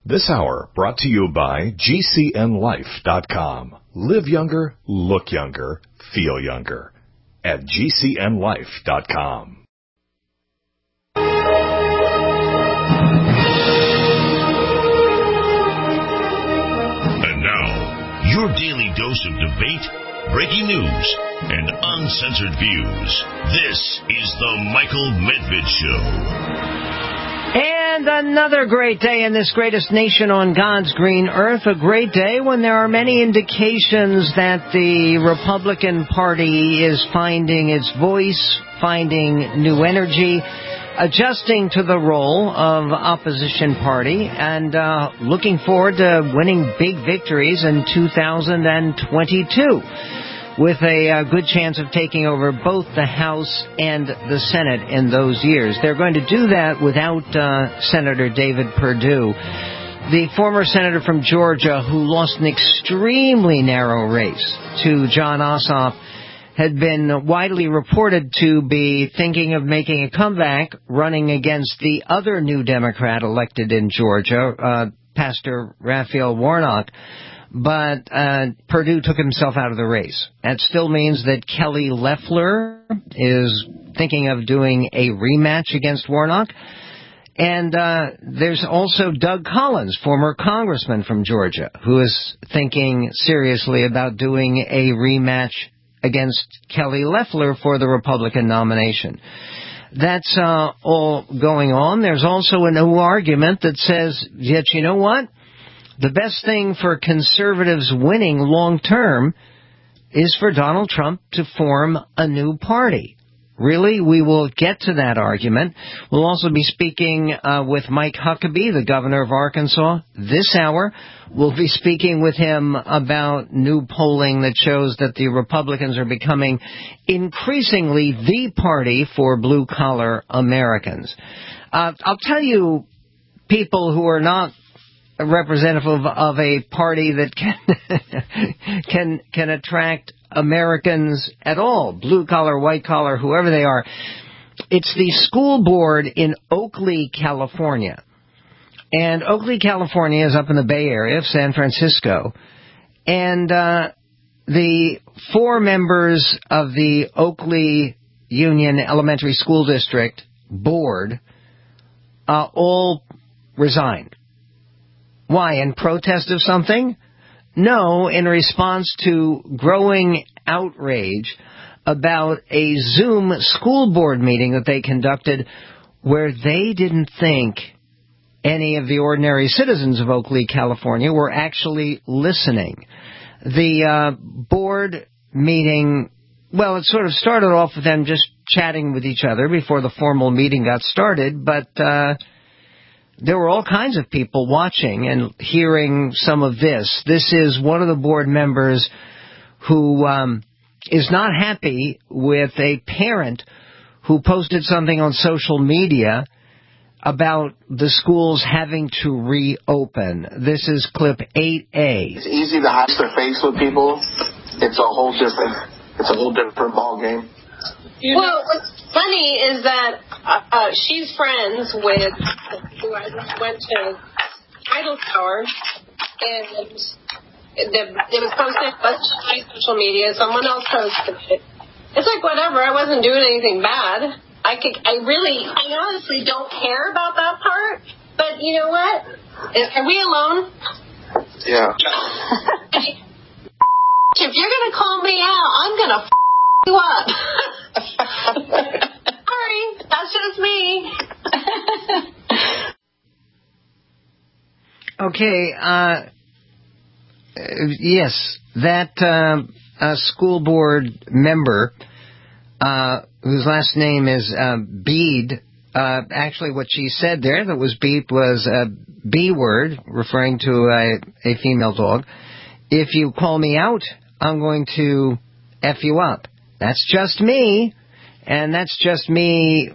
This hour brought to you by GCNLife.com. Live younger, look younger, feel younger at GCNLife.com. And now, your daily dose of debate, breaking news, and uncensored views. This is the Michael Medved Show. And another great day in this greatest nation on God's green earth. A great day when there are many indications that the Republican Party is finding its voice, finding new energy, adjusting to the role of opposition party, and looking forward to winning big victories in 2022. With a good chance of taking over both the House and the Senate in those years. They're going to do that without Senator David Perdue, the former senator from Georgia who lost an extremely narrow race to Jon Ossoff, had been widely reported to be thinking of making a comeback, running against the other new Democrat elected in Georgia, Pastor Raphael Warnock. But Perdue took himself out of the race. That still means that Kelly Loeffler is thinking of doing a rematch against Warnock. And there's also Doug Collins, former congressman from Georgia, who is thinking seriously about doing a rematch against Kelly Loeffler for the Republican nomination. That's all going on. There's also a new argument that says, yet you know what? The best thing for conservatives winning long-term is for Donald Trump to form a new party. Really? We will get to that argument. We'll also be speaking with Mike Huckabee, the governor of Arkansas, this hour. We'll be speaking with him about new polling that shows that the Republicans are becoming increasingly the party for blue-collar Americans. I'll tell you, people who are not representative of a party that can attract Americans at all, blue collar, white collar, whoever they are. It's the school board in Oakley, California. And Oakley, California is up in the Bay Area of San Francisco. And the 4 members of the Oakley Union Elementary School District board all resigned. Why? In protest of something? No, in response to growing outrage about a Zoom school board meeting that they conducted where they didn't think any of the ordinary citizens of Oakley, California were actually listening. The board meeting, well, it sort of started off with them just chatting with each other before the formal meeting got started, but there were all kinds of people watching and hearing some of this. This is one of the board members who is not happy with a parent who posted something on social media about the schools having to reopen. This is clip 8A. It's easy to hide their face with people. It's a whole different ball game. Well, what's funny is that she's friends with who I went to Idle Tower, and it was posted on social media. Someone else posted it. It's like, whatever. I wasn't doing anything bad. I honestly don't care about that part. But you know what? Are we alone? Yeah. If you're gonna call me out, I'm gonna you up. Sorry, that's just me. Okay, yes, that school board member, whose last name is Beed, actually what she said there that was beeped was a B word, referring to a female dog. If you call me out, I'm going to F you up. That's just me, and that's just me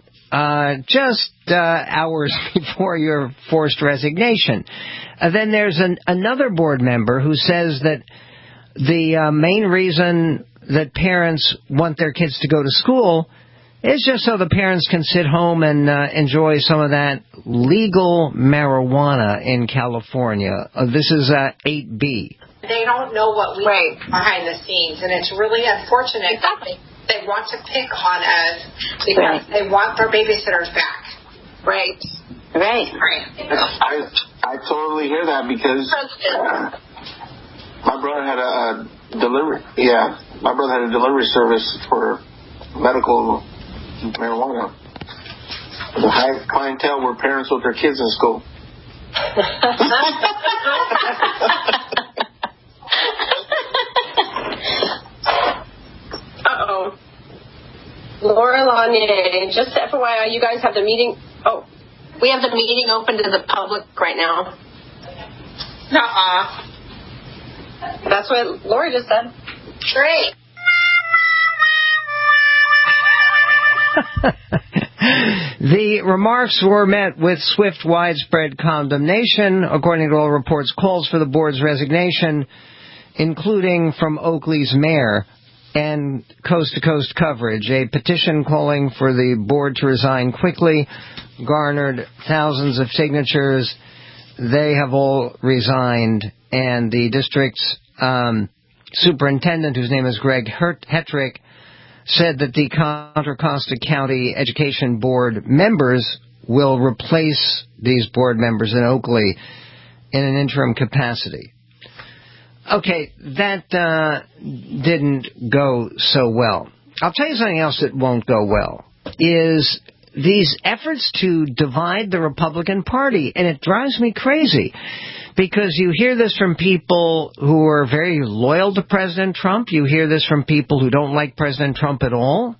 hours before your forced resignation. Then there's another board member who says that the main reason that parents want their kids to go to school It's just so the parents can sit home and enjoy some of that legal marijuana in California. This is 8B. They don't know what we do behind the scenes, and it's really unfortunate. Exactly. They want to pick on us because they want their babysitters back. Right. I totally hear that because my brother had a delivery. Yeah, my brother had a delivery service for medical marijuana. The high clientele were parents with their kids in school. Uh-oh. Laura Lanier, just FYI, you guys have the meeting. Oh, we have the meeting open to the public right now. That's what Laura just said. Great. The remarks were met with swift, widespread condemnation, according to all reports, calls for the board's resignation, including from Oakley's mayor, and coast-to-coast coverage. A petition calling for the board to resign quickly garnered thousands of signatures. They have all resigned, and the district's superintendent, whose name is Greg Hetrick, said that the Contra Costa County Education Board members will replace these board members in Oakley in an interim capacity. Okay, that didn't go so well. I'll tell you something else that won't go well, is these efforts to divide the Republican Party, and it drives me crazy. Because you hear this from people who are very loyal to President Trump. You hear this from people who don't like President Trump at all.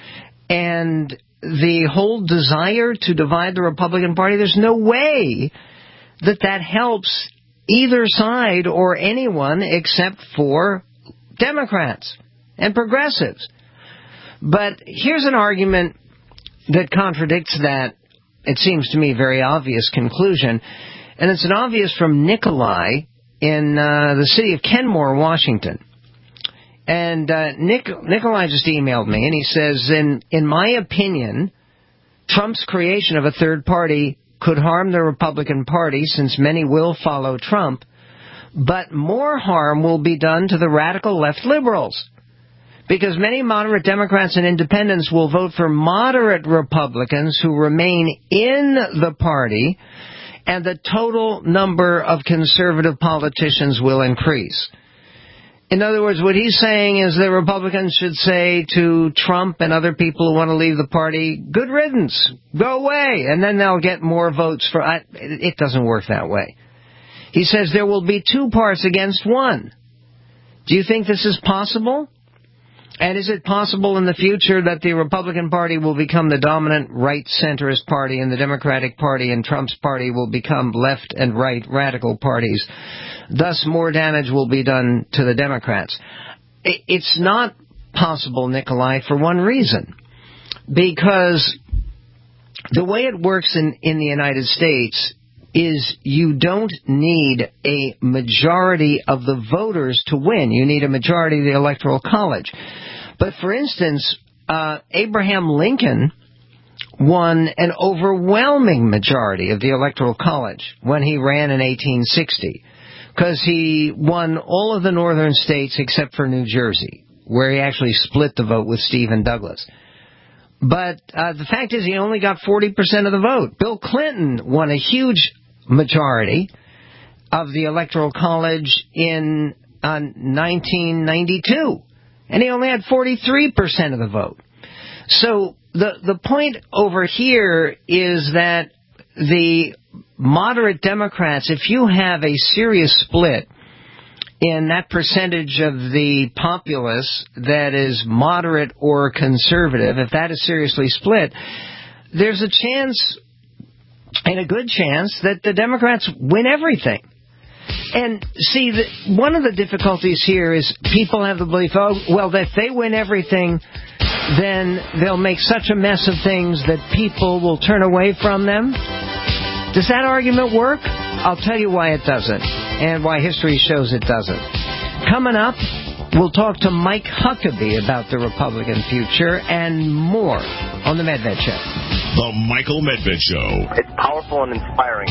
And the whole desire to divide the Republican Party, there's no way that helps either side or anyone except for Democrats and progressives. But here's an argument that contradicts that, it seems to me, very obvious conclusion. And it's an obvious from Nikolai in the city of Kenmore, Washington. And Nikolai just emailed me, and he says, in my opinion, Trump's creation of a third party could harm the Republican Party, since many will follow Trump, but more harm will be done to the radical left liberals, because many moderate Democrats and independents will vote for moderate Republicans who remain in the party, and the total number of conservative politicians will increase. In other words, what he's saying is that Republicans should say to Trump and other people who want to leave the party, good riddance, go away, and then they'll get more votes for... It doesn't work that way. He says there will be two parts against one. Do you think this is possible? And is it possible in the future that the Republican Party will become the dominant right-centrist party, and the Democratic Party and Trump's party will become left and right radical parties? Thus, more damage will be done to the Democrats. It's not possible, Nikolai, for one reason. Because the way it works in the United States is you don't need a majority of the voters to win. You need a majority of the Electoral College. But, for instance, Abraham Lincoln won an overwhelming majority of the Electoral College when he ran in 1860, because he won all of the northern states except for New Jersey, where he actually split the vote with Stephen Douglas. But the fact is he only got 40% of the vote. Bill Clinton won a huge majority of the Electoral College in 1992. And he only had 43% of the vote. So the point over here is that the moderate Democrats, if you have a serious split in that percentage of the populace that is moderate or conservative, if that is seriously split, there's a chance, and a good chance, that the Democrats win everything. And see, one of the difficulties here is people have the belief, oh, well, if they win everything, then they'll make such a mess of things that people will turn away from them. Does that argument work? I'll tell you why it doesn't, and why history shows it doesn't. Coming up, We'll talk to Mike Huckabee about the Republican future and more on The Medved Show. The Michael Medved Show. It's powerful and inspiring.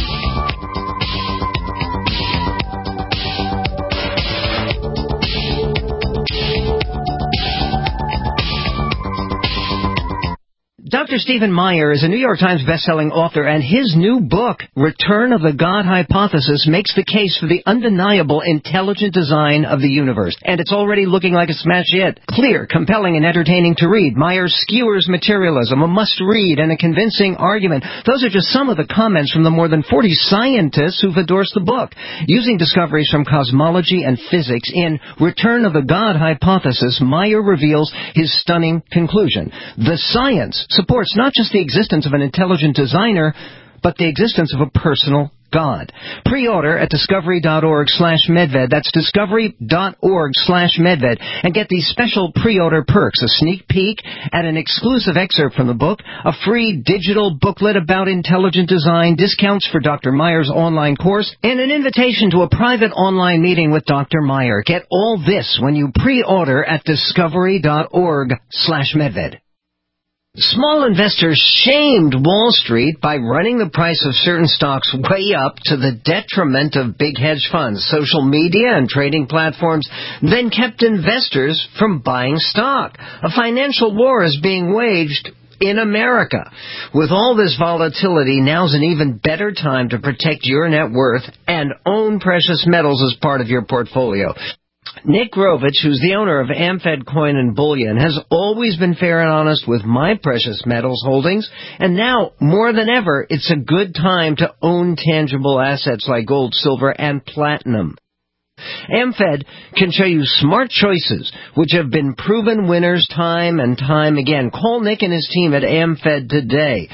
Dr. Stephen Meyer is a New York Times bestselling author, and his new book, Return of the God Hypothesis, makes the case for the undeniable intelligent design of the universe. And it's already looking like a smash hit. Clear, compelling, and entertaining to read. Meyer skewers materialism, a must-read, and a convincing argument. Those are just some of the comments from the more than 40 scientists who've endorsed the book. Using discoveries from cosmology and physics in Return of the God Hypothesis, Meyer reveals his stunning conclusion. The science supports not just the existence of an intelligent designer, but the existence of a personal God. Pre-order at discovery.org/medved. That's discovery.org/medved. And get these special pre-order perks: a sneak peek at an exclusive excerpt from the book, a free digital booklet about intelligent design, discounts for Dr. Meyer's online course, and an invitation to a private online meeting with Dr. Meyer. Get all this when you pre-order at discovery.org/medved. Small investors shamed Wall Street by running the price of certain stocks way up to the detriment of big hedge funds. Social media and trading platforms then kept investors from buying stock. A financial war is being waged in America. With all this volatility, now's an even better time to protect your net worth and own precious metals as part of your portfolio. Nick Grovich, who's the owner of Amfed Coin and Bullion, has always been fair and honest with my precious metals holdings, and now, more than ever, it's a good time to own tangible assets like gold, silver, and platinum. Amfed can show you smart choices, which have been proven winners time and time again. Call Nick and his team at Amfed today.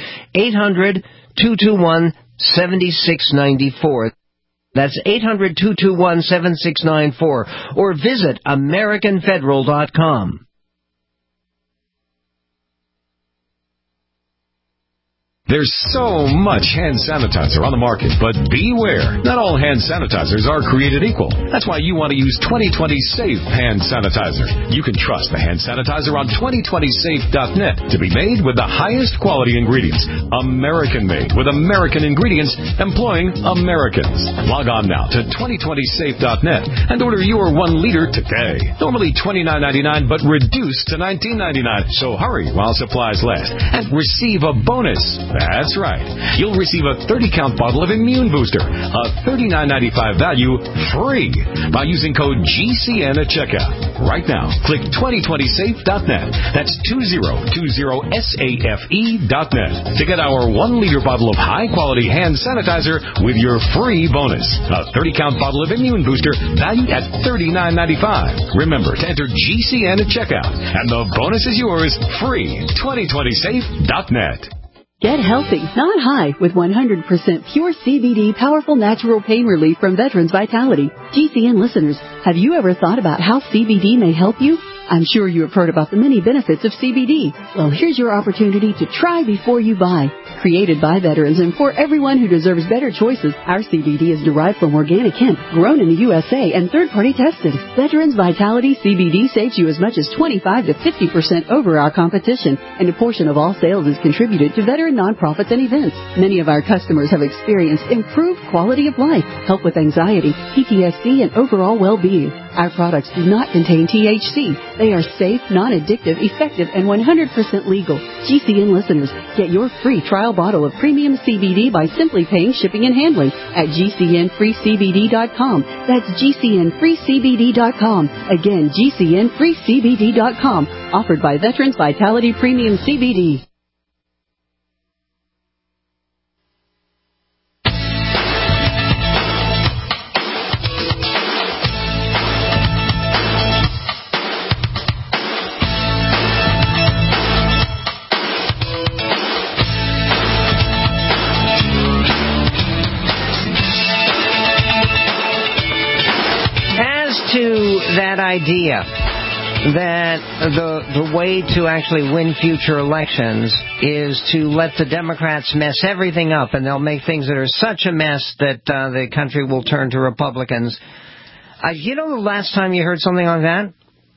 800-221-7694. That's 800-221-7694, or visit AmericanFederal.com. There's so much hand sanitizer on the market, but beware. Not all hand sanitizers are created equal. That's why you want to use 2020 Safe Hand Sanitizer. You can trust the hand sanitizer on 2020safe.net to be made with the highest quality ingredients. American-made with American ingredients, employing Americans. Log on now to 2020safe.net and order your 1 liter today. Normally $29.99, but reduced to $19.99. So hurry while supplies last and receive a bonus. That's right. You'll receive a 30-count bottle of Immune Booster, a $39.95 value, free by using code GCN at checkout. Right now, click 2020safe.net. That's 2020safe.net to get our 1 liter bottle of high-quality hand sanitizer with your free bonus. A 30-count bottle of Immune Booster valued at $39.95. Remember to enter GCN at checkout, and the bonus is yours, free. 2020safe.net. Get healthy, not high, with 100% pure CBD powerful natural pain relief from Veterans Vitality. GCN listeners, have you ever thought about how CBD may help you? I'm sure you have heard about the many benefits of CBD. Well, here's your opportunity to try before you buy. Created by veterans and for everyone who deserves better choices, our CBD is derived from organic hemp, grown in the USA, and third-party tested. Veterans Vitality CBD saves you as much as 25 to 50% over our competition, and a portion of all sales is contributed to veteran nonprofits and events. Many of our customers have experienced improved quality of life, help with anxiety, PTSD, and overall well-being. Our products do not contain THC. They are safe, non-addictive, effective, and 100% legal. GCN listeners, get your free trial bottle of premium CBD by simply paying shipping and handling at GCNFreeCBD.com. That's GCNFreeCBD.com. Again, GCNFreeCBD.com. Offered by Veterans Vitality Premium CBD. That idea that the way to actually win future elections is to let the Democrats mess everything up, and they'll make things that are such a mess that the country will turn to Republicans. You know the last time you heard something like that?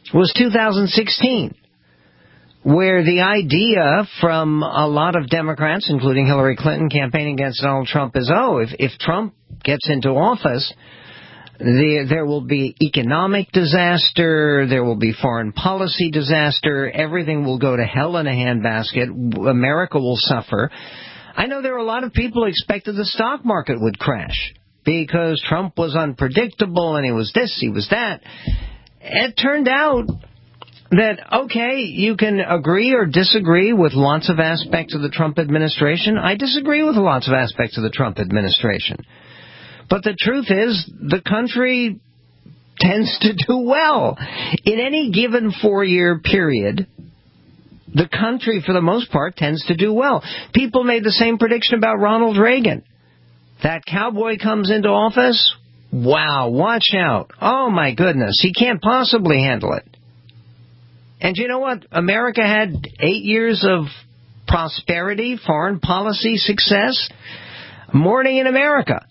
was 2016, where the idea from a lot of Democrats, including Hillary Clinton, campaigning against Donald Trump is, if Trump gets into office, there will be economic disaster, there will be foreign policy disaster, everything will go to hell in a handbasket, America will suffer. I know there were a lot of people who expected the stock market would crash because Trump was unpredictable and he was this, he was that. It turned out that, okay, you can agree or disagree with lots of aspects of the Trump administration. I disagree with lots of aspects of the Trump administration. But the truth is, the country tends to do well. In any given 4-year period, the country, for the most part, tends to do well. People made the same prediction about Ronald Reagan. That cowboy comes into office, wow, watch out. Oh, my goodness, he can't possibly handle it. And you know what? America had 8 years of prosperity, foreign policy success. Morning in America.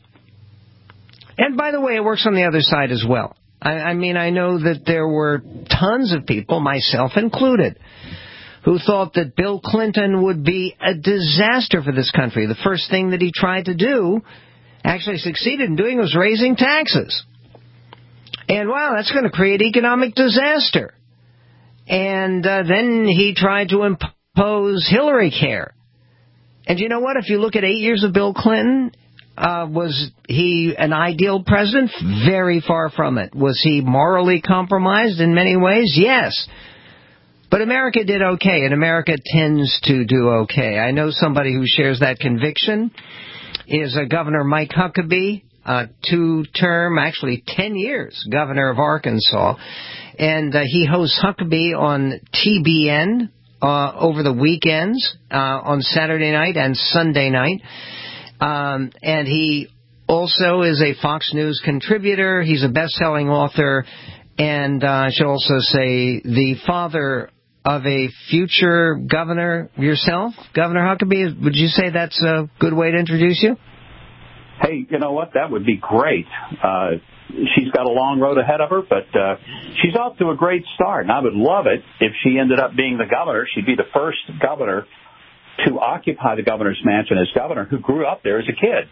And by the way, it works on the other side as well. I mean, I know that there were tons of people, myself included, who thought that Bill Clinton would be a disaster for this country. The first thing that he tried to do, actually succeeded in doing, was raising taxes. And wow, that's going to create economic disaster. And then he tried to impose Hillary Care. And you know what? If you look at 8 years of Bill Clinton, was he an ideal president? Very far from it. Was he morally compromised in many ways? Yes. But America did okay, and America tends to do okay. I know somebody who shares that conviction is Governor Mike Huckabee, 2-term, actually 10 years, governor of Arkansas. And he hosts Huckabee on TBN over the weekends, on Saturday night and Sunday night. And he also is a Fox News contributor. He's a best-selling author, and I should also say the father of a future governor yourself, Governor Huckabee. Would you say that's a good way to introduce you? Hey, you know what? That would be great. She's got a long road ahead of her, but she's off to a great start, and I would love it if she ended up being the governor. She'd be the first governor to occupy the governor's mansion as governor who grew up there as a kid.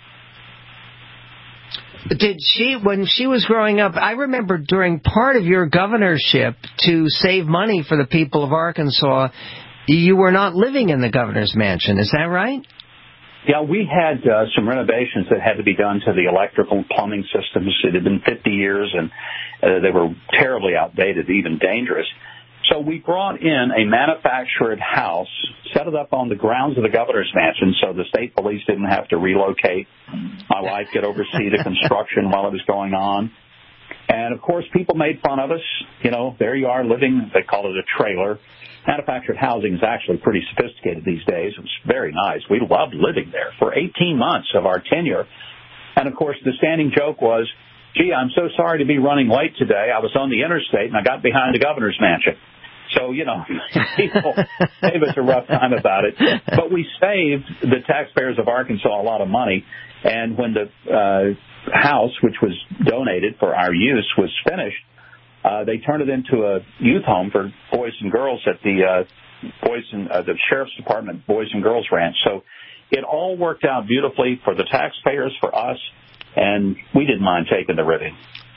Did she, when she was growing up, I remember during part of your governorship to save money for the people of Arkansas, you were not living in the governor's mansion. Is that right? Yeah, we had some renovations that had to be done to the electrical and plumbing systems. It had been 50 years, and they were terribly outdated, even dangerous. So we brought in a manufactured house, set it up on the grounds of the governor's mansion so the state police didn't have to relocate. My wife could oversee the construction while it was going on. And, of course, people made fun of us. You know, there you are living, they call it a trailer. Manufactured housing is actually pretty sophisticated these days. It was very nice. We loved living there for 18 months of our tenure. And, of course, the standing joke was, gee, I'm so sorry to be running late today. I was on the interstate and I got behind the governor's mansion. So, you know, people gave us a rough time about it. But we saved the taxpayers of Arkansas a lot of money. And when the house, which was donated for our use, was finished, they turned it into a youth home for boys and girls at the the Sheriff's Department Boys and Girls Ranch. So it all worked out beautifully for the taxpayers, for us, and we didn't mind taking the ribbon.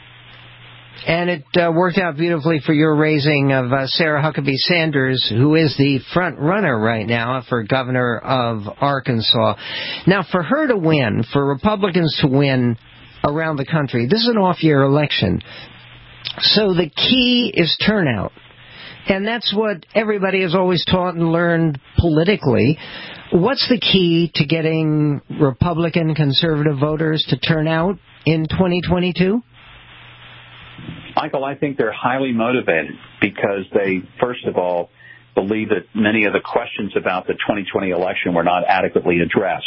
And it worked out beautifully for your raising of Sarah Huckabee Sanders, who is the front runner right now for governor of Arkansas. Now, for her to win, for Republicans to win around the country, this is an off-year election. So the key is turnout. And that's what everybody has always taught and learned politically. What's the key to getting Republican conservative voters to turn out in 2022? Michael, I think they're highly motivated because they, first of all, believe that many of the questions about the 2020 election were not adequately addressed.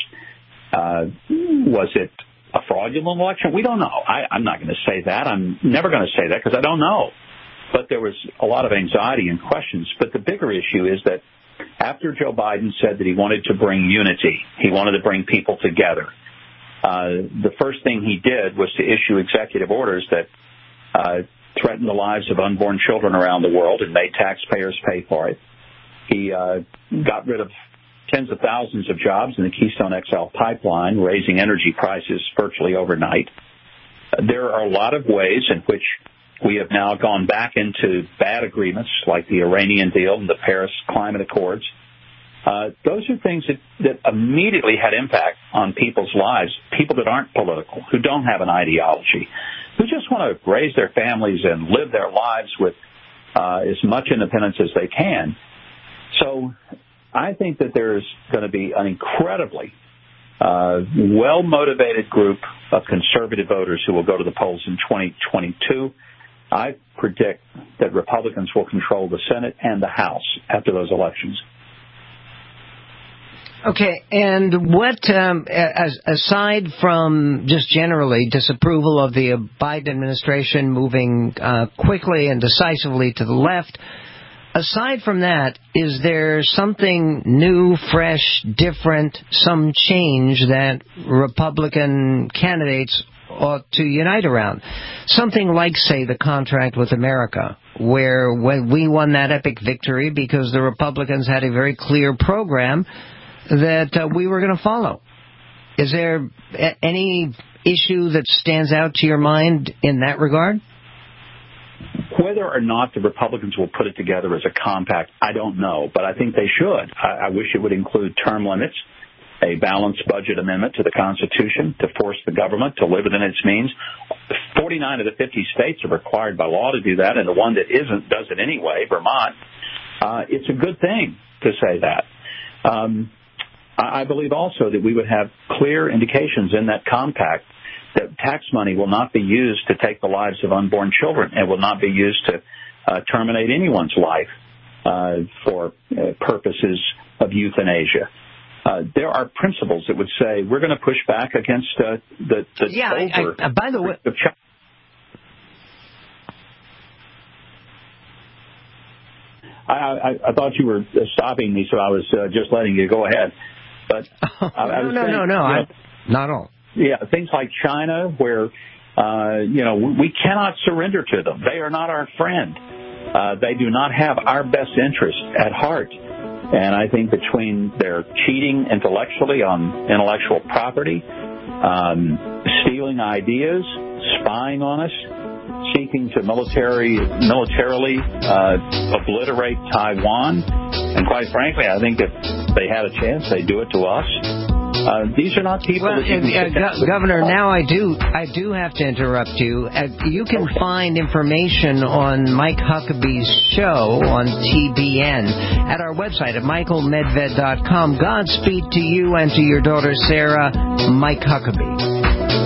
Was it a fraudulent election? We don't know. I'm not going to say that. I'm never going to say that because I don't know. But there was a lot of anxiety and questions. But the bigger issue is that after Joe Biden said that he wanted to bring unity, he wanted to bring people together, the first thing he did was to issue executive orders that threatened the lives of unborn children around the world and made taxpayers pay for it. He got rid of tens of thousands of jobs in the Keystone XL pipeline, raising energy prices virtually overnight. There are a lot of ways in which we have now gone back into bad agreements like the Iranian deal and the Paris Climate Accords. Those are things that immediately had impact on people's lives, people that aren't political, who don't have an ideology, who just want to raise their families and live their lives with as much independence as they can. So I think that there's going to be an incredibly well-motivated group of conservative voters who will go to the polls in 2022. I predict that Republicans will control the Senate and the House after those elections. Okay, and what, aside from just generally disapproval of the Biden administration moving quickly and decisively to the left, aside from that, is there something new, fresh, different, some change that Republican candidates ought to unite around? Something like, say, the contract with America, where when we won that epic victory because the Republicans had a very clear program that we were going to follow. Is there any issue that stands out to your mind in that regard? Whether or not the Republicans will put it together as a compact, I don't know, but I think they should. I wish it would include term limits, a balanced budget amendment to the Constitution to force the government to live within its means. 49 of the 50 states are required by law to do that, and the one that isn't does it anyway, Vermont. It's a good thing to say that. I believe also that we would have clear indications in that compact that tax money will not be used to take the lives of unborn children and will not be used to terminate anyone's life for purposes of euthanasia. There are principles that would say we're going to push back against the by the way. I thought you were stopping me, so I was just letting you go ahead. But no, not at all. Yeah, things like China, where we cannot surrender to them. They are not our friend. They do not have our best interest at heart. And I think between their cheating intellectually on intellectual property, stealing ideas, spying on us, seeking to militarily obliterate Taiwan, and quite frankly, I think if they had a chance, they'd do it to us. These are not people that you can Governor, now I do have to interrupt you. You can find information on Mike Huckabee's show on TBN at our website at michaelmedved.com. Godspeed to you and to your daughter Sarah, Mike Huckabee.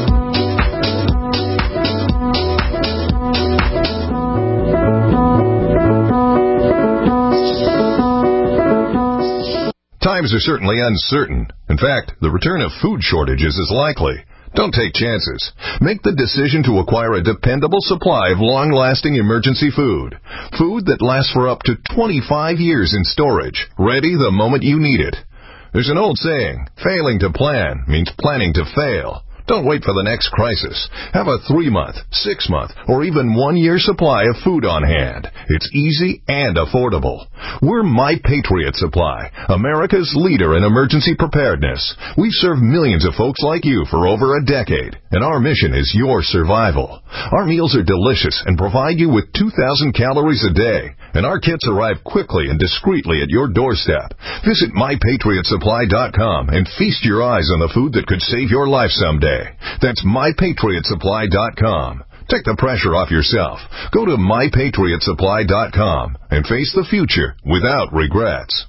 Times are certainly uncertain. In fact, the return of food shortages is likely. Don't take chances. Make the decision to acquire a dependable supply of long-lasting emergency food. Food that lasts for up to 25 years in storage, ready the moment you need it. There's an old saying, failing to plan means planning to fail. Don't wait for the next crisis. Have a 3-month, 6-month, or even 1-year supply of food on hand. It's easy and affordable. We're My Patriot Supply, America's leader in emergency preparedness. We've served millions of folks like you for over a decade, and our mission is your survival. Our meals are delicious and provide you with 2,000 calories a day, and our kits arrive quickly and discreetly at your doorstep. Visit MyPatriotSupply.com and feast your eyes on the food that could save your life someday. That's MyPatriotSupply.com. Take the pressure off yourself. Go to MyPatriotSupply.com and face the future without regrets.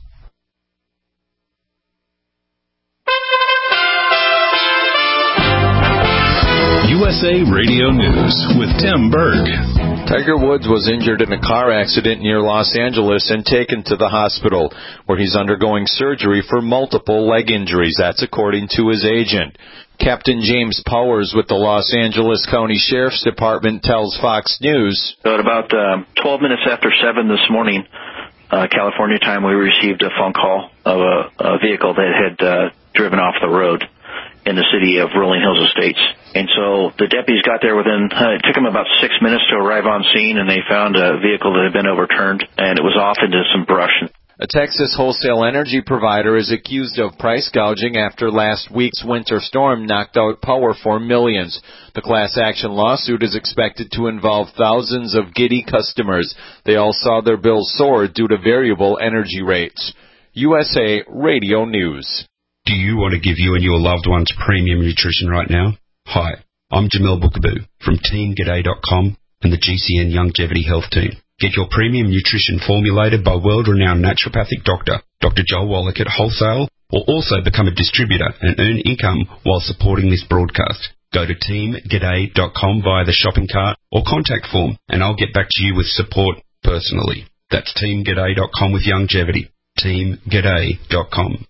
USA Radio News with Tim Berg. Tiger Woods was injured in a car accident near Los Angeles and taken to the hospital, where he's undergoing surgery for multiple leg injuries. That's according to his agent. Captain James Powers with the Los Angeles County Sheriff's Department tells Fox News. At about 12 minutes after 7 this morning, California time, we received a phone call of a vehicle that had driven off the road in the city of Rolling Hills Estates. And so the deputies got there it took them about 6 minutes to arrive on scene, and they found a vehicle that had been overturned, and it was off into some brush. A Texas wholesale energy provider is accused of price gouging after last week's winter storm knocked out power for millions. The class action lawsuit is expected to involve thousands of giddy customers. They all saw their bills soar due to variable energy rates. USA Radio News. Do you want to give you and your loved ones premium nutrition right now? Hi, I'm Jamel Bookaboo from TeamGaday.com and the GCN Longevity Health Team. Get your premium nutrition formulated by world-renowned naturopathic doctor, Dr. Joel Wallach at Wholesale, or also become a distributor and earn income while supporting this broadcast. Go to TeamGaday.com via the shopping cart or contact form, and I'll get back to you with support personally. That's TeamGaday.com with longevity. TeamGaday.com.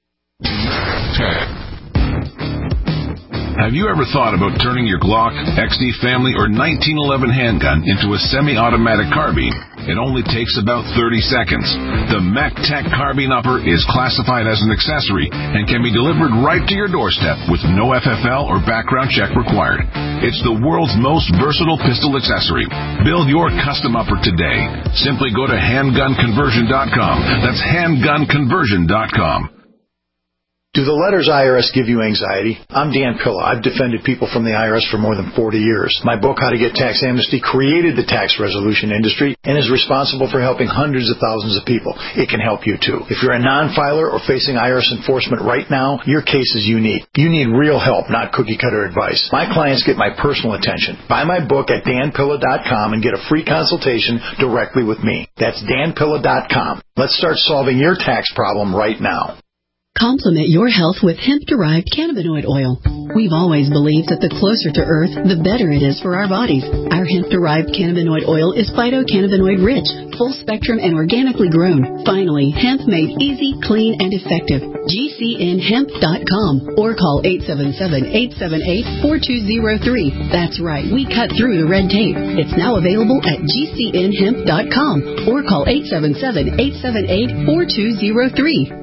Have you ever thought about turning your Glock, XD Family, or 1911 handgun into a semi-automatic carbine? It only takes about 30 seconds. The MacTac Carbine Upper is classified as an accessory and can be delivered right to your doorstep with no FFL or background check required. It's the world's most versatile pistol accessory. Build your custom upper today. Simply go to handgunconversion.com. That's handgunconversion.com. Do the letters IRS give you anxiety? I'm Dan Pilla. I've defended people from the IRS for more than 40 years. My book, How to Get Tax Amnesty, created the tax resolution industry and is responsible for helping hundreds of thousands of people. It can help you, too. If you're a non-filer or facing IRS enforcement right now, your case is unique. You need real help, not cookie-cutter advice. My clients get my personal attention. Buy my book at danpilla.com and get a free consultation directly with me. That's danpilla.com. Let's start solving your tax problem right now. Complement your health with hemp-derived cannabinoid oil. We've always believed that the closer to Earth, the better it is for our bodies. Our hemp-derived cannabinoid oil is phytocannabinoid-rich, full-spectrum, and organically grown. Finally, hemp made easy, clean, and effective. GCNhemp.com or call 877-878-4203. That's right, we cut through the red tape. It's now available at GCNhemp.com or call 877-878-4203.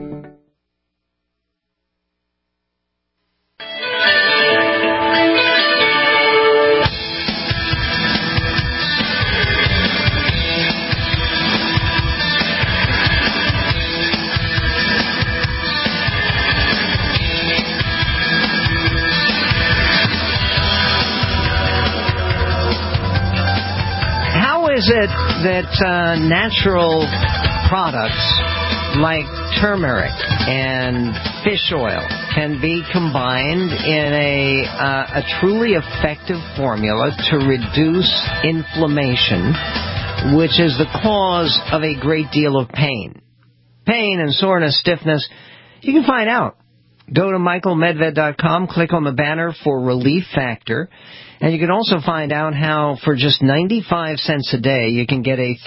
Is it that natural products like turmeric and fish oil can be combined in a truly effective formula to reduce inflammation, which is the cause of a great deal of pain? Pain and soreness, stiffness, you can find out. Go to michaelmedved.com, click on the banner for Relief Factor, and you can also find out how for just 95 cents a day you can get a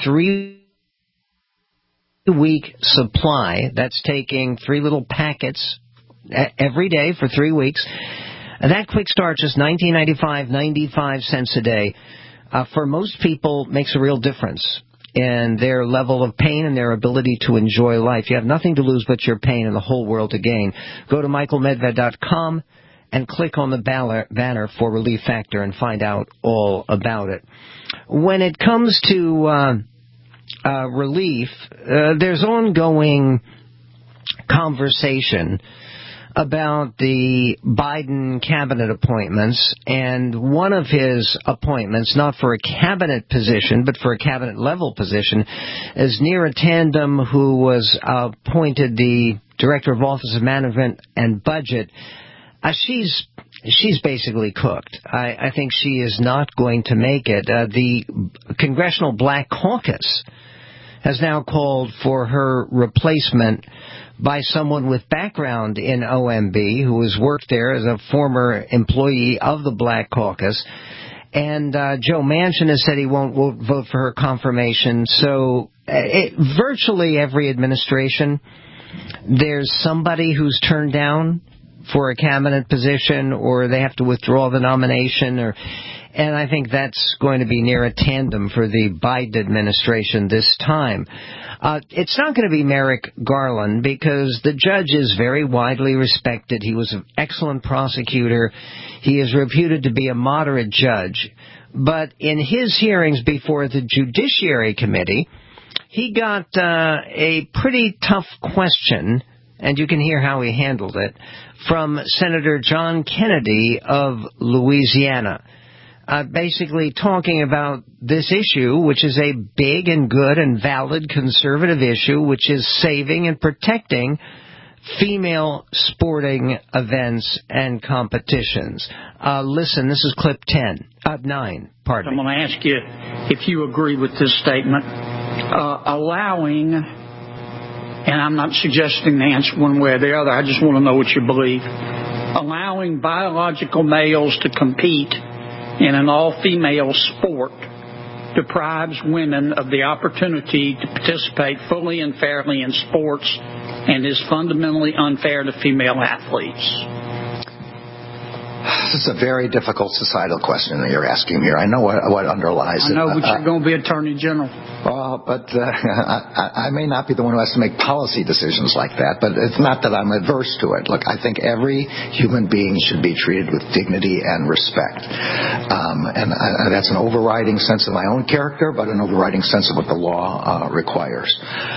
3-week supply. That's taking 3 little packets every day for 3 weeks. And that quick start, just $19.95, 95 cents a day, for most people makes a real difference in their level of pain and their ability to enjoy life. You have nothing to lose but your pain and the whole world to gain. Go to michaelmedved.com and click on the banner for Relief Factor and find out all about it. When it comes to relief, there's ongoing conversation about the Biden cabinet appointments, and one of his appointments, not for a cabinet position, but for a cabinet-level position, is Neera Tandem, who was appointed the Director of Office of Management and Budget. She's basically cooked. I think she is not going to make it. The Congressional Black Caucus has now called for her replacement by someone with background in OMB, who has worked there as a former employee of the Black Caucus. And Joe Manchin has said he won't vote for her confirmation. So virtually every administration, there's somebody who's turned down for a cabinet position, or they have to withdraw the nomination, And I think that's going to be near a tandem for the Biden administration this time. It's not going to be Merrick Garland because the judge is very widely respected. He was an excellent prosecutor. He is reputed to be a moderate judge. But in his hearings before the Judiciary Committee, he got a pretty tough question, and you can hear how he handled it, from Senator John Kennedy of Louisiana. Basically talking about this issue, which is a big and good and valid conservative issue, which is saving and protecting female sporting events and competitions. Listen, this is clip 9. Pardon me. I'm going to ask you if you agree with this statement. Allowing, and I'm not suggesting the answer one way or the other, I just want to know what you believe. Allowing biological males to compete in an all-female sport deprives women of the opportunity to participate fully and fairly in sports and is fundamentally unfair to female athletes. This is a very difficult societal question that you're asking me here. I know what underlies it. I know, but you're going to be Attorney General. Well, but I may not be the one who has to make policy decisions like that, but it's not that I'm adverse to it. Look, I think every human being should be treated with dignity and respect. And that's an overriding sense of my own character, but an overriding sense of what the law requires.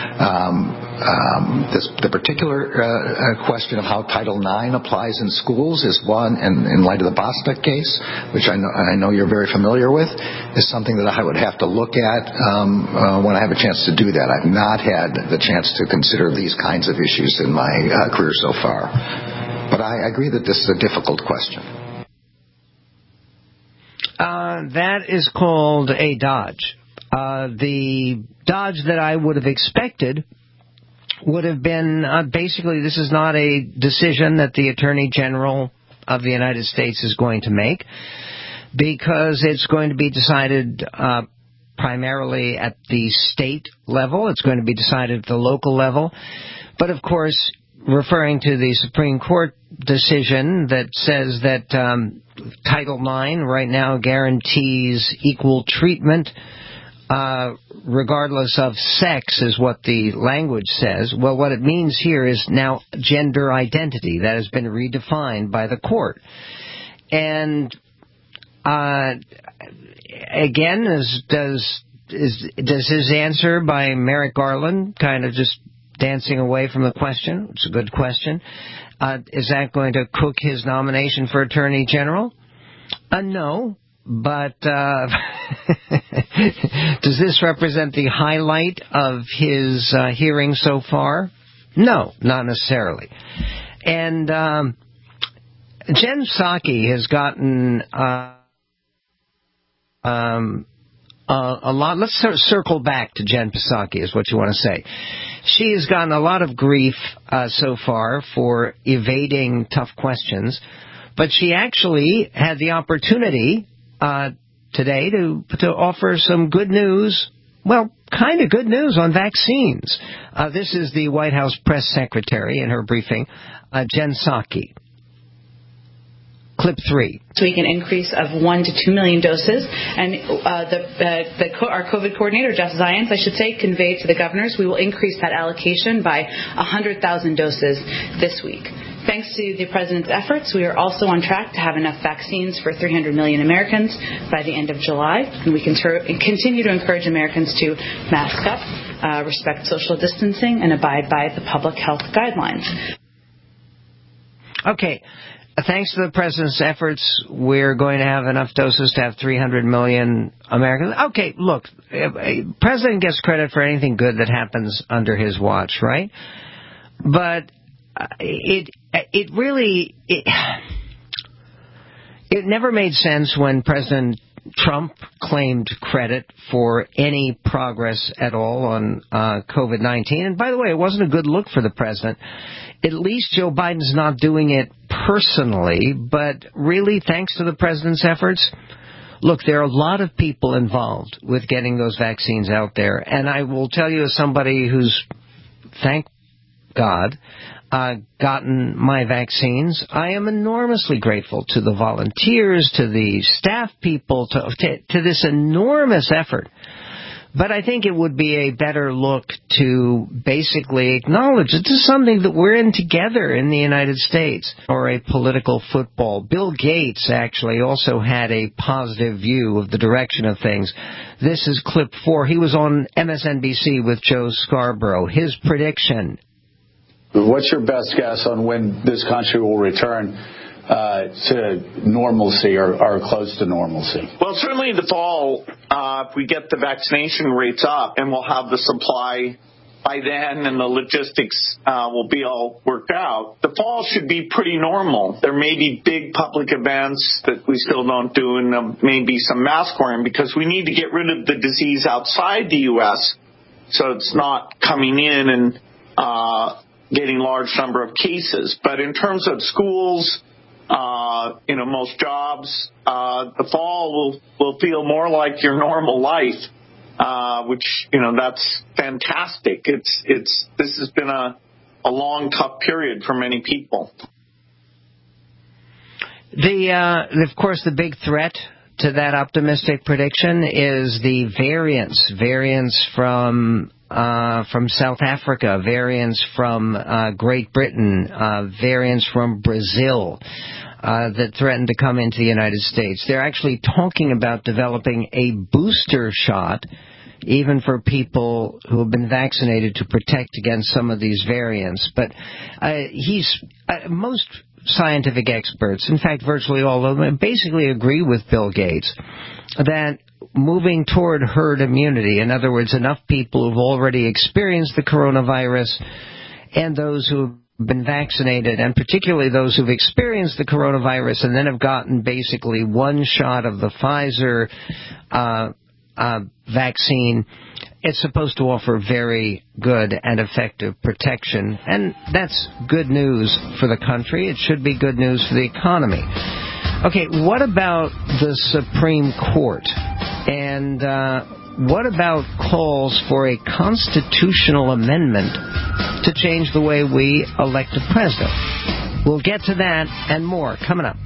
The particular question of how Title IX applies in schools is one, and in light of the Bostock case, which I know you're very familiar with, is something that I would have to look at when I have a chance to do that. I've not had the chance to consider these kinds of issues in my career so far. But I agree that this is a difficult question. That is called a dodge. The dodge that I would have expected would have been basically this is not a decision that the Attorney General of the United States is going to make because it's going to be decided primarily at the state level. It's going to be decided at the local level. But, of course, referring to the Supreme Court decision that says that Title IX right now guarantees equal treatment regardless of sex is what the language says. Well, what it means here is now gender identity. That has been redefined by the court. And again, does his answer by Merrick Garland kind of just dancing away from the question? It's a good question. Is that going to cook his nomination for Attorney General? No. But does this represent the highlight of his hearing so far? No, not necessarily. And Jen Psaki has gotten a lot. Let's circle back to Jen Psaki is what you want to say. She has gotten a lot of grief so far for evading tough questions, but she actually had the opportunity today to offer some good news, well, kind of good news on vaccines. This is the White House press secretary in her briefing, Jen Psaki. Clip 3. So we can increase of 1 to 2 million doses, and our COVID coordinator, Jeff Zients, I should say, conveyed to the governors we will increase that allocation by 100,000 doses this week. Thanks to the President's efforts, we are also on track to have enough vaccines for 300 million Americans by the end of July, and we continue to encourage Americans to mask up, respect social distancing, and abide by the public health guidelines. Okay. Thanks to the President's efforts, we're going to have enough doses to have 300 million Americans. Okay, look, President gets credit for anything good that happens under his watch, right? But it never made sense when President Trump claimed credit for any progress at all on COVID-19. And by the way, it wasn't a good look for the president. At least Joe Biden's not doing it personally, but really, thanks to the president's efforts, look, there are a lot of people involved with getting those vaccines out there. And I will tell you as somebody who's, thank God, gotten my vaccines. I am enormously grateful to the volunteers, to the staff people, to this enormous effort. But I think it would be a better look to basically acknowledge that this is something that we're in together in the United States, or a political football. Bill Gates actually also had a positive view of the direction of things. This is clip 4. He was on MSNBC with Joe Scarborough. His prediction. What's your best guess on when this country will return to normalcy or close to normalcy? Well, certainly in the fall, if we get the vaccination rates up and we'll have the supply by then and the logistics will be all worked out, the fall should be pretty normal. There may be big public events that we still don't do, and maybe some mask wearing, because we need to get rid of the disease outside the U.S. so it's not coming in and getting large number of cases. But in terms of schools, most jobs, the fall will feel more like your normal life, which, that's fantastic. This has been a long, tough period for many people. Of course, the big threat to that optimistic prediction is the variants from South Africa, variants from Great Britain, variants from Brazil that threaten to come into the United States. They're actually talking about developing a booster shot, even for people who have been vaccinated, to protect against some of these variants. But most scientific experts, in fact virtually all of them, basically agree with Bill Gates that moving toward herd immunity, in other words, enough people who've already experienced the coronavirus and those who have been vaccinated, and particularly those who've experienced the coronavirus and then have gotten basically one shot of the Pfizer vaccine, it's supposed to offer very good and effective protection. And that's good news for the country. It should be good news for the economy. Okay, what about the Supreme Court? And what about calls for a constitutional amendment to change the way we elect a president? We'll get to that and more coming up.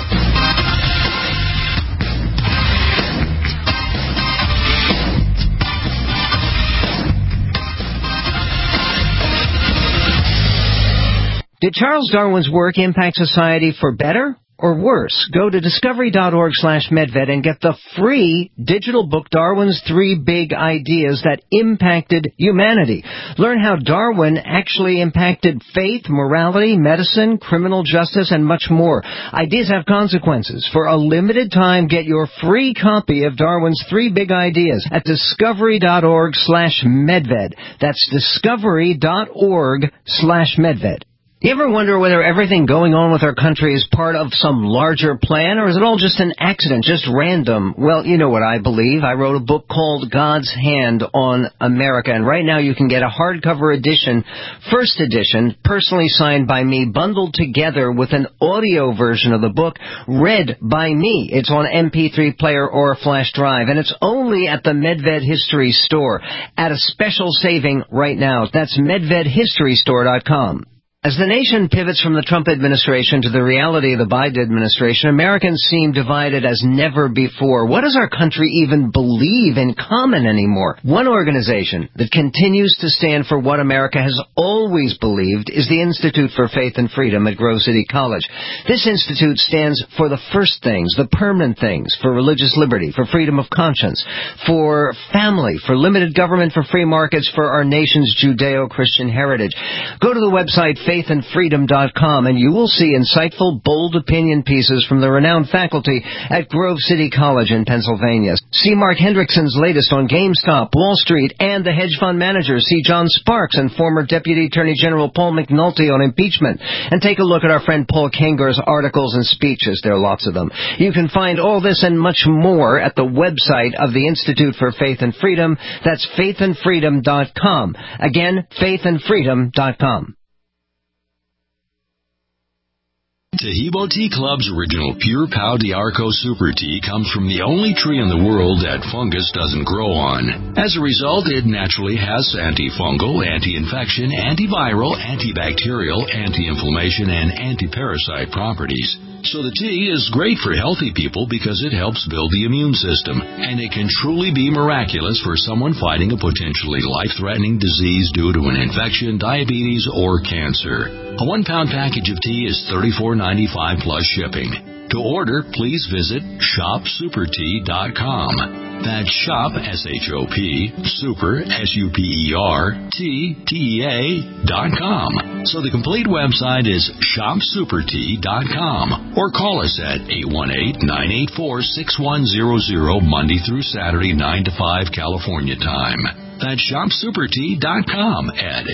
Did Charles Darwin's work impact society for better or worse? Go to discovery.org/medved and get the free digital book, Darwin's 3 Big Ideas That Impacted Humanity. Learn how Darwin actually impacted faith, morality, medicine, criminal justice, and much more. Ideas have consequences. For a limited time, get your free copy of Darwin's 3 Big Ideas at discovery.org/medved. That's discovery.org/medved. You ever wonder whether everything going on with our country is part of some larger plan, or is it all just an accident, just random? Well, you know what I believe. I wrote a book called God's Hand on America, and right now you can get a hardcover edition, first edition, personally signed by me, bundled together with an audio version of the book, read by me. It's on MP3 player or flash drive, and it's only at the Medved History Store at a special saving right now. That's MedvedHistoryStore.com. As the nation pivots from the Trump administration to the reality of the Biden administration, Americans seem divided as never before. What does our country even believe in common anymore? One organization that continues to stand for what America has always believed is the Institute for Faith and Freedom at Grove City College. This institute stands for the first things, the permanent things, for religious liberty, for freedom of conscience, for family, for limited government, for free markets, for our nation's Judeo-Christian heritage. Go to the website faithandfreedom.com, and you will see insightful, bold opinion pieces from the renowned faculty at Grove City College in Pennsylvania. See Mark Hendrickson's latest on GameStop, Wall Street, and the hedge fund managers. See John Sparks and former Deputy Attorney General Paul McNulty on impeachment. And take a look at our friend Paul Kenger's articles and speeches. There are lots of them. You can find all this and much more at the website of the Institute for Faith and Freedom. That's faithandfreedom.com. Again, faithandfreedom.com. Tahibo Tea Club's original Pure Pau d'Arco Super Tea comes from the only tree in the world that fungus doesn't grow on. As a result, it naturally has antifungal, anti-infection, antiviral, antibacterial, anti-inflammation, and anti-parasite properties. So the tea is great for healthy people because it helps build the immune system, and it can truly be miraculous for someone fighting a potentially life-threatening disease due to an infection, diabetes, or cancer. A 1-pound package of tea is $34.95 plus shipping. To order, please visit shopsupertea.com. That's shop, S-H-O-P, super, S-U-P-E-R, T-T-E-A.com. So the complete website is shopsupertea.com. Or call us at 818-984-6100 Monday through Saturday, 9 to 5 California time. That's shopsupertea.com at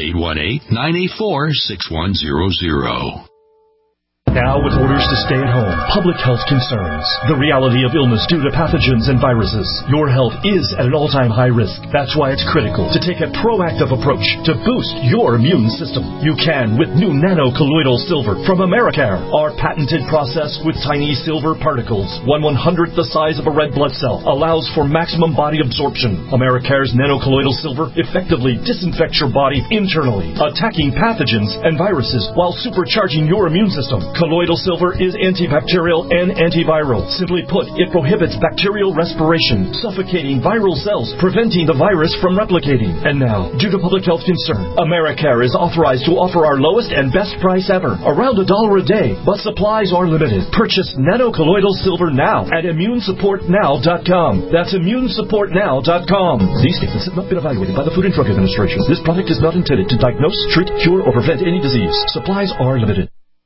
818-984-6100. Now, with orders to stay at home, public health concerns, the reality of illness due to pathogens and viruses, your health is at an all-time high risk. That's why it's critical to take a proactive approach to boost your immune system. You can with new nano-colloidal silver from Americare. Our patented process with tiny silver particles, 1/100th the size of a red blood cell, allows for maximum body absorption. Americare's nano-colloidal silver effectively disinfects your body internally, attacking pathogens and viruses while supercharging your immune system. Colloidal silver is antibacterial and antiviral. Simply put, it prohibits bacterial respiration, suffocating viral cells, preventing the virus from replicating. And now, due to public health concern, Americare is authorized to offer our lowest and best price ever, around $1 a day, but supplies are limited. Purchase nano-colloidal silver now at immunesupportnow.com. That's immunesupportnow.com. These statements have not been evaluated by the Food and Drug Administration. This product is not intended to diagnose, treat, cure, or prevent any disease. Supplies are limited.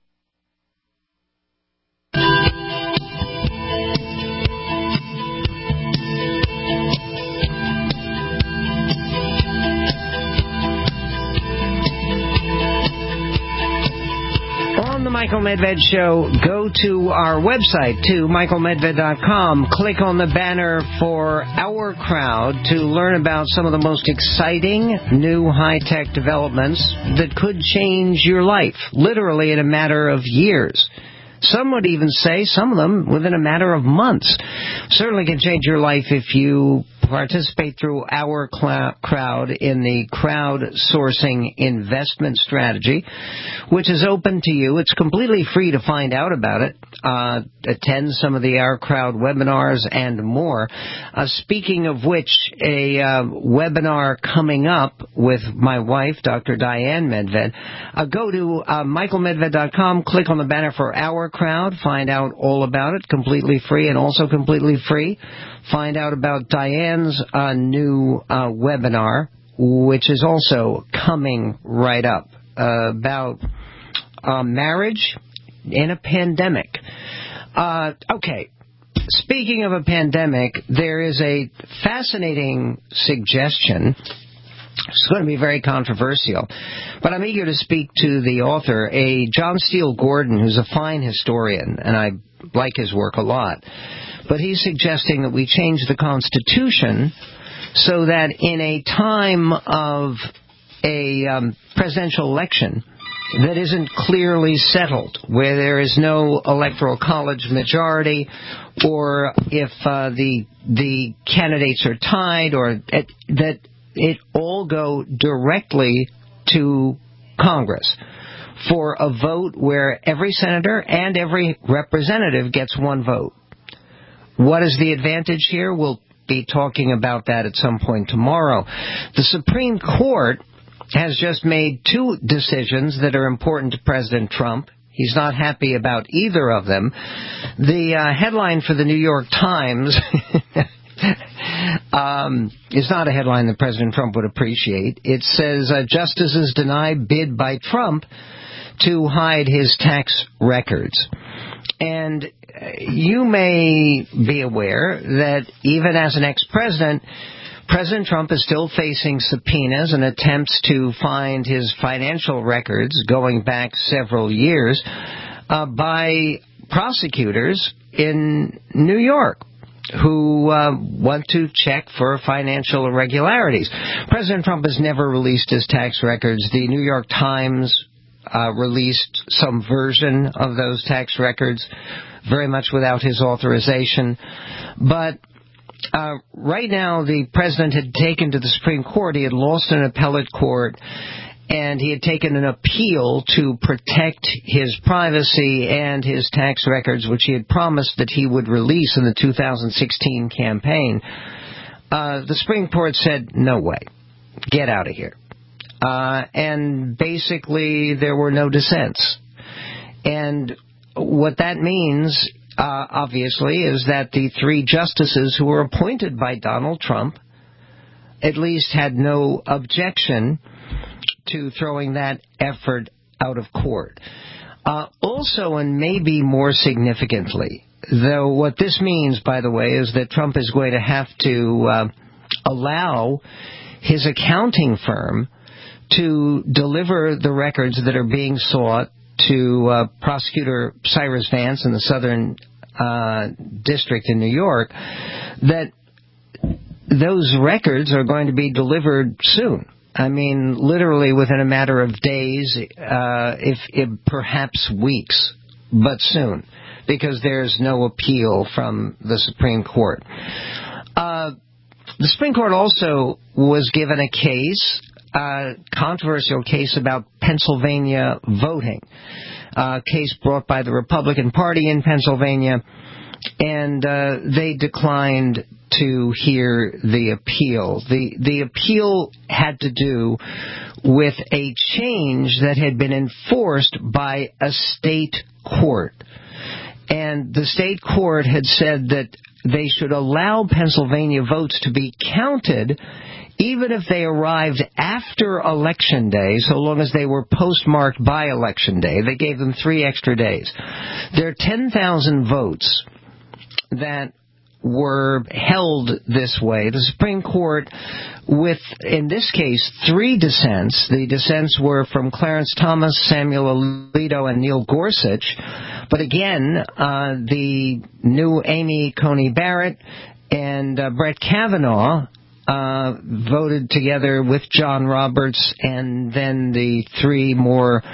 Michael Medved Show, go to our website, to michaelmedved.com. Click on the banner for Our Crowd to learn about some of the most exciting new high-tech developments that could change your life, literally in a matter of years. Some would even say some of them within a matter of months. Certainly can change your life if you participate through Our Crowd in the crowdsourcing investment strategy, which is open to you. It's completely free to find out about it. Attend some of the Our Crowd webinars and more. Speaking of which, a webinar coming up with my wife, Dr. Diane Medved. Go to michaelmedved.com, click on the banner for Our Crowd, find out all about it, completely free, and also completely free. Find out about Diane's new webinar, which is also coming right up, about marriage in a pandemic. Okay, speaking of a pandemic, there is a fascinating suggestion. It's going to be very controversial, but I'm eager to speak to the author, a John Steele Gordon, who's a fine historian, and I like his work a lot. But he's suggesting that we change the Constitution so that in a time of a presidential election that isn't clearly settled, where there is no electoral college majority, or if the candidates are tied, or that it all go directly to Congress for a vote where every senator and every representative gets one vote. What is the advantage here? We'll be talking about that at some point tomorrow. The Supreme Court has just made two decisions that are important to President Trump. He's not happy about either of them. The headline for the New York Times is not a headline that President Trump would appreciate. It says, justices deny bid by Trump to hide his tax records. And you may be aware that even as an ex-president, President Trump is still facing subpoenas and attempts to find his financial records going back several years by prosecutors in New York who want to check for financial irregularities. President Trump has never released his tax records. The New York Times released some version of those tax records, very much without his authorization. But right now, the president had taken to the Supreme Court. He had lost an appellate court, and he had taken an appeal to protect his privacy and his tax records, which he had promised that he would release in the 2016 campaign. The Supreme Court said, no way. Get out of here. And basically, there were no dissents. And what that means, obviously, is that the 3 justices who were appointed by Donald Trump at least had no objection to throwing that effort out of court. Also, and maybe more significantly, though what this means, by the way, is that Trump is going to have to allow his accounting firm to deliver the records that are being sought to Prosecutor Cyrus Vance in the Southern District in New York, that those records are going to be delivered soon. I mean, literally within a matter of days, if perhaps weeks, but soon, because there's no appeal from the Supreme Court. The Supreme Court also was given a case, controversial case about Pennsylvania voting, a case brought by the Republican Party in Pennsylvania, and they declined to hear the appeal. The appeal had to do with a change that had been enforced by a state court. And the state court had said that they should allow Pennsylvania votes to be counted even if they arrived after Election Day, so long as they were postmarked by Election Day. They gave them 3 extra days. There are 10,000 votes that were held this way. The Supreme Court, with, in this case, 3 dissents. The dissents were from Clarence Thomas, Samuel Alito, and Neil Gorsuch. But again, the new Amy Coney Barrett and Brett Kavanaugh voted together with John Roberts, and then the 3 more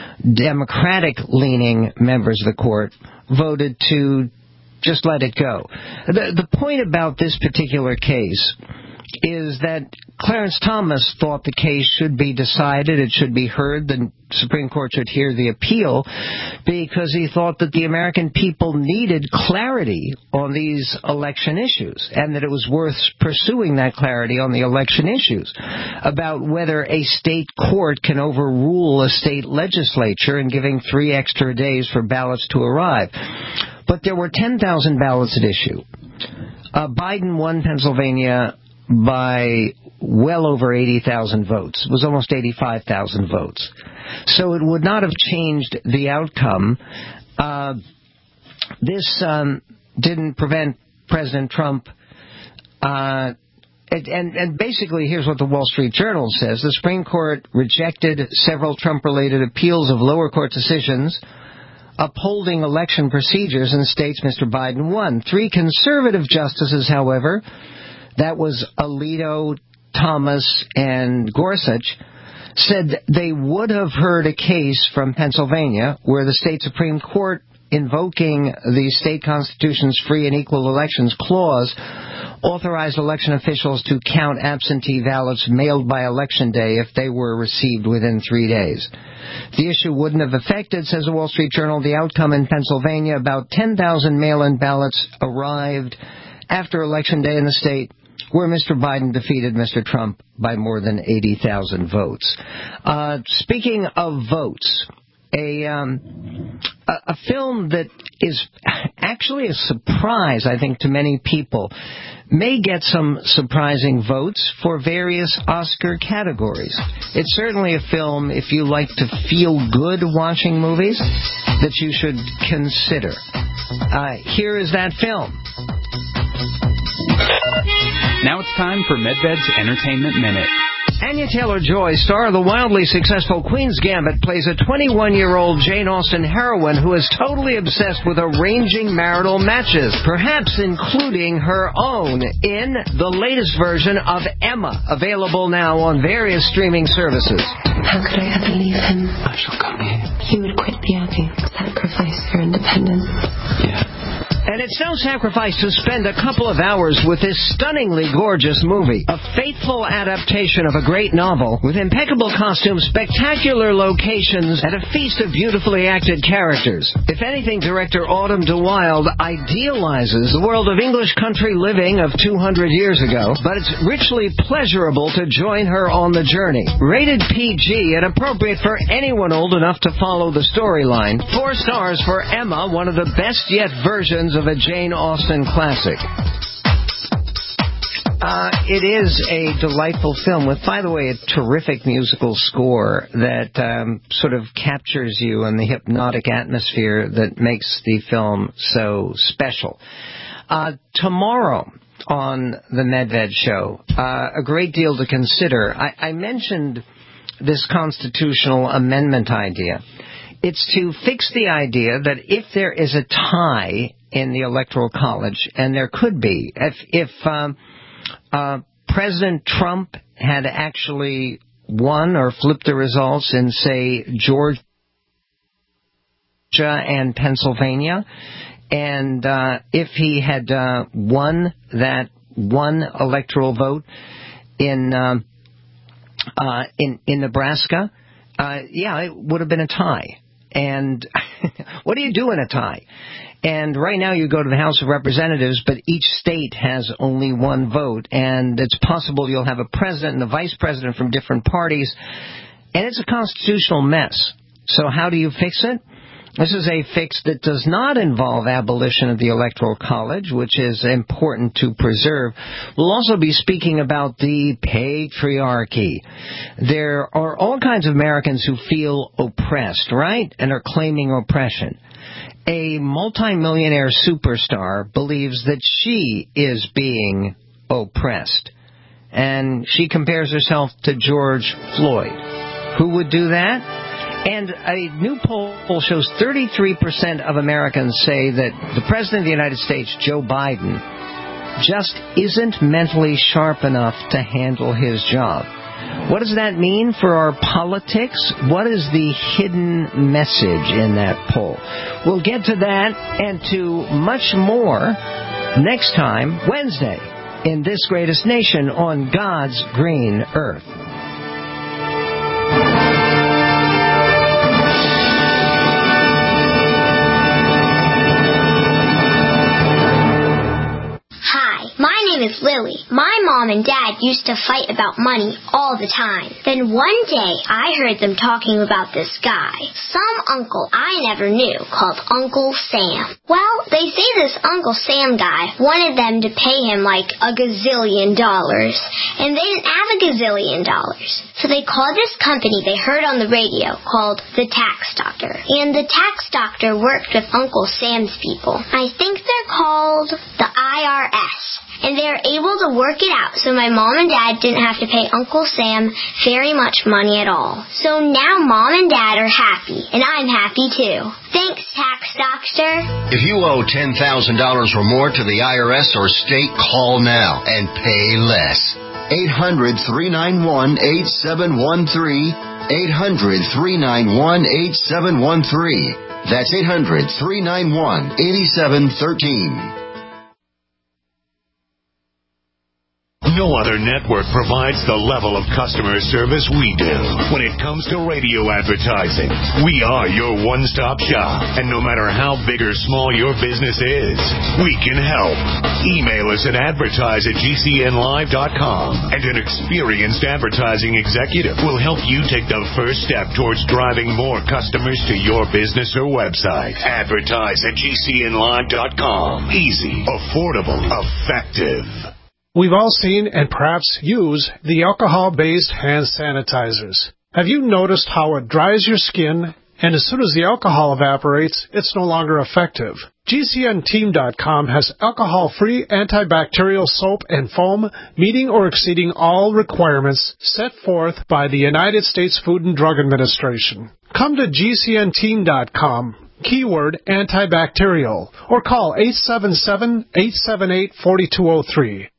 Democratic-leaning members of the court voted to just let it go. The point about this particular case is that Clarence Thomas thought the case should be decided, it should be heard, the Supreme Court should hear the appeal, because he thought that the American people needed clarity on these election issues, and that it was worth pursuing that clarity on the election issues, about whether a state court can overrule a state legislature in giving 3 extra days for ballots to arrive. But there were 10,000 ballots at issue. Biden won Pennsylvania by well over 80,000 votes. It was almost 85,000 votes. So it would not have changed the outcome. This didn't prevent President Trump. And basically, here's what the Wall Street Journal says. The Supreme Court rejected several Trump-related appeals of lower court decisions upholding election procedures in states Mr. Biden won. 3 conservative justices, however, that was Alito, Thomas, and Gorsuch, said they would have heard a case from Pennsylvania where the state Supreme Court, invoking the state constitution's free and equal elections clause, authorized election officials to count absentee ballots mailed by Election Day if they were received within 3 days. The issue wouldn't have affected, says the Wall Street Journal, the outcome in Pennsylvania. About 10,000 mail-in ballots arrived after Election Day in the state, where Mr. Biden defeated Mr. Trump by more than 80,000 votes. Speaking of votes, a film that is actually a surprise, I think, to many people, may get some surprising votes for various Oscar categories. It's certainly a film, if you like to feel good watching movies, that you should consider. Here is that film. Now it's time for MedVed's Entertainment Minute. Anya Taylor-Joy, star of the wildly successful Queen's Gambit, plays a 21-year-old Jane Austen heroine who is totally obsessed with arranging marital matches, perhaps including her own, in the latest version of Emma, available now on various streaming services. How could I ever leave him? I shall come here. You would quit the Abbey, sacrifice your independence. Yeah. And it's no sacrifice to spend a couple of hours with this stunningly gorgeous movie. A faithful adaptation of a great novel with impeccable costumes, spectacular locations, and a feast of beautifully acted characters. If anything, director Autumn de Wilde idealizes the world of English country living of 200 years ago, but it's richly pleasurable to join her on the journey. Rated PG and appropriate for anyone old enough to follow the storyline. 4 stars for Emma, one of the best yet versions of a Jane Austen classic. It is a delightful film with, by the way, a terrific musical score that sort of captures you in the hypnotic atmosphere that makes the film so special. Tomorrow on the Medved Show, a great deal to consider. I mentioned this constitutional amendment idea. It's to fix the idea that if there is a tie in the Electoral College, and there could be, if President Trump had actually won or flipped the results in, say, Georgia and Pennsylvania, and if he had won that one electoral vote in Nebraska, it would have been a tie. And what do you do in a tie? And right now you go to the House of Representatives, but each state has only one vote, and it's possible you'll have a president and a vice president from different parties, and it's a constitutional mess. So how do you fix it? This is a fix that does not involve abolition of the Electoral College, which is important to preserve. We'll also be speaking about the patriarchy. There are all kinds of Americans who feel oppressed, right? And are claiming oppression. A multimillionaire superstar believes that she is being oppressed. And she compares herself to George Floyd. Who would do that? And a new poll shows 33% of Americans say that the President of the United States, Joe Biden, just isn't mentally sharp enough to handle his job. What does that mean for our politics? What is the hidden message in that poll? We'll get to that and to much more next time, Wednesday, in This Greatest Nation on God's Green Earth. Is Lily. My mom and dad used to fight about money all the time. Then one day I heard them talking about this guy, some uncle I never knew called Uncle Sam. Well, they say this Uncle Sam guy wanted them to pay him like $1 gazillion, and they didn't have $1 gazillion. So they called this company they heard on the radio called the Tax Doctor. And the Tax Doctor worked with Uncle Sam's people. I think they're called the IRS. And they were able to work it out so my mom and dad didn't have to pay Uncle Sam very much money at all. So now mom and dad are happy, and I'm happy too. Thanks, Tax Doctor. If you owe $10,000 or more to the IRS or state, call now and pay less. 800-391-8713. 800-391-8713. That's 800-391-8713. No other network provides the level of customer service we do. When it comes to radio advertising, we are your one-stop shop. And no matter how big or small your business is, we can help. Email us at advertise@gcnlive.com, and an experienced advertising executive will help you take the first step towards driving more customers to your business or website. Advertise@gcnlive.com. Easy, affordable, effective. We've all seen and perhaps use the alcohol-based hand sanitizers. Have you noticed how it dries your skin, and as soon as the alcohol evaporates, it's no longer effective? GCNteam.com has alcohol-free antibacterial soap and foam meeting or exceeding all requirements set forth by the United States Food and Drug Administration. Come to GCNteam.com. Keyword antibacterial, or call 877-878-4203.